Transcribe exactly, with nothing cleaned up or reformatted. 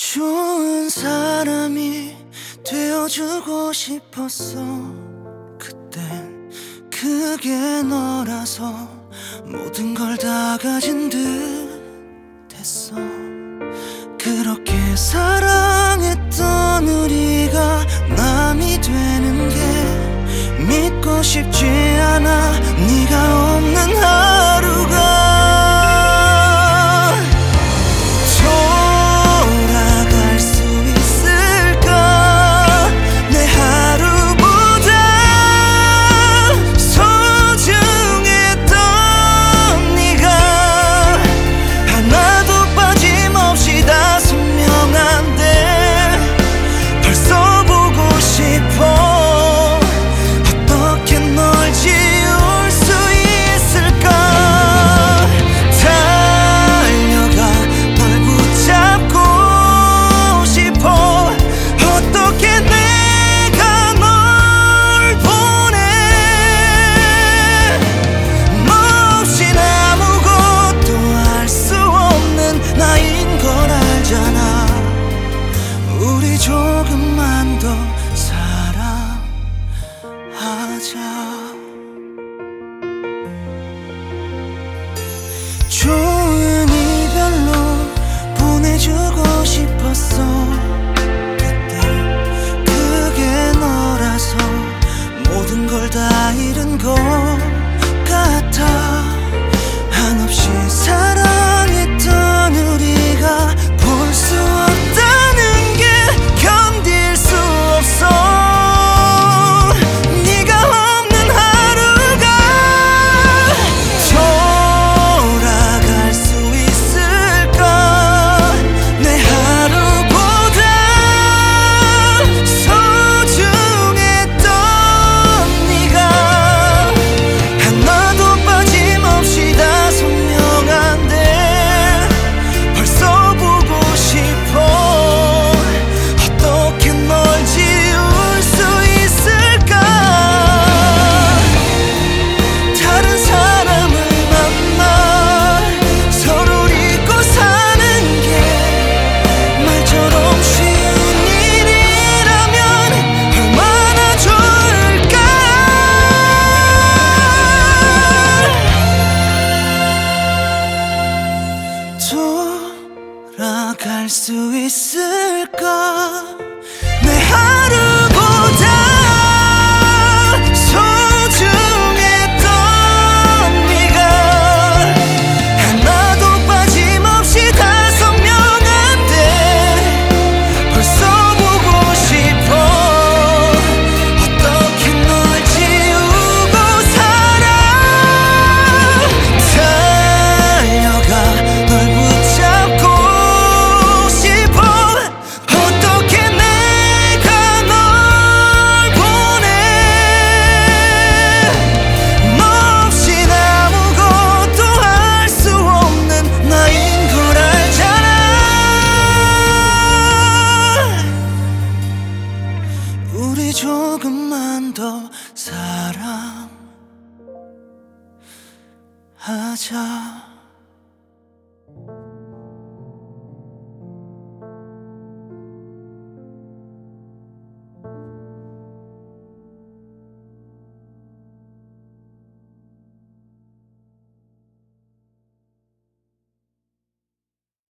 좋은 사람이 되어주고 싶었어. 그땐 그게 너라서 모든 걸 다 가진 듯 했어. 그렇게 사랑했던 우리가 남이 되는 게 믿고 싶지 않아. 네가 없는 하루가 조금만 더 사랑하자. 좋은 이별로 보내주고 싶었어. 그때 그게 너라서 모든 걸 다 잃은 것 같아. 한없이 사랑했던 우리가 볼 수 없다. 돌아갈 수 있을까? 내 하루보다 소중했던 네가 하나도 빠짐없이 다 선명한데 벌써 보고 싶어. 어떻게 널 지우고 살아. 달려가 널 붙잡고 우리 조금만 더 사랑하자.